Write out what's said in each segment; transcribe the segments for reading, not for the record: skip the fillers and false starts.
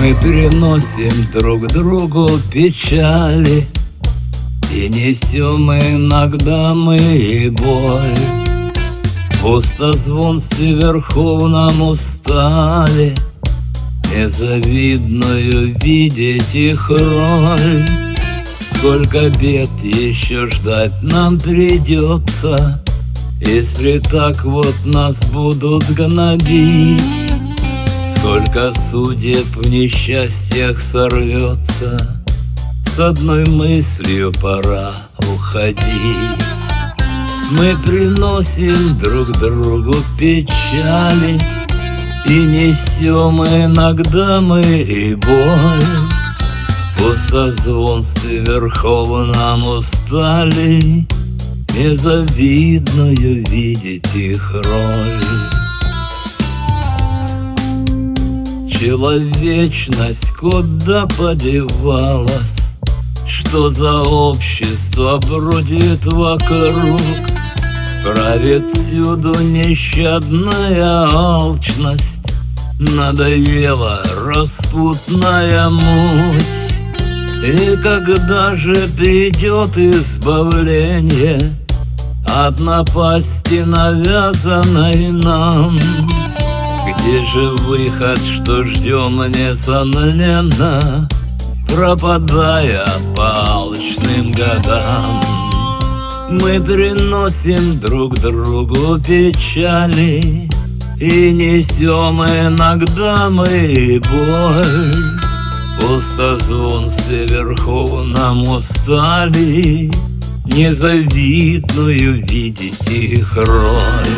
Мы приносим друг другу печали и несем иногда мы и боль. Пустозвонстве верховном устали незавидную видеть их роль. Сколько бед еще ждать нам придется, если так вот нас будут гнобить. Сколько судеб в несчастьях сорвется, с одной мыслью пора уходить. Мы приносим друг другу печали и несем иногда мы и боль. Пустозвонстве верховном устали незавидную видеть их роль. Человечность куда подевалась? Что за общество бродит вокруг? Правит всюду нещадная алчность, надоела распутная муть. И когда же придет избавление от напасти, навязанной нам? Где же выход, что ждем несомненно, пропадая по алчным годам? Мы приносим друг другу печали и несем иногда мы и боль. Пустозвонстве верховном устали незавидную видеть их роль.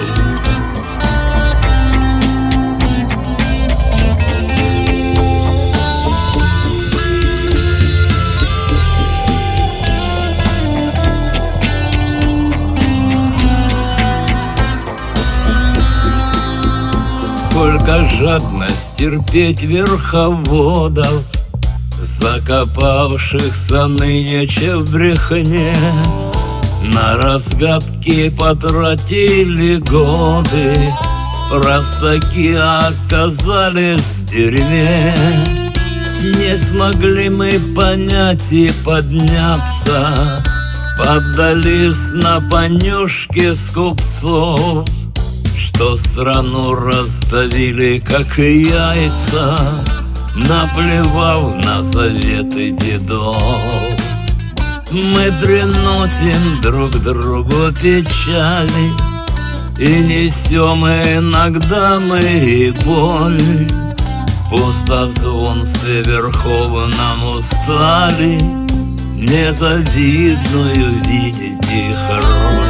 Сколько жадность терпеть верховодов, закопавшихся нынче в брехне. На разгадки потратили годы, простаки оказались в дерьме. Не смогли мы понять и подняться, поддались на понюшки скупцов, что страну раздавили, как и яйца, наплевав на заветы дедов. Мы приносим друг другу печали и несем иногда мы и боль. Пустозвонстве верховном устали незавидную видеть их роль.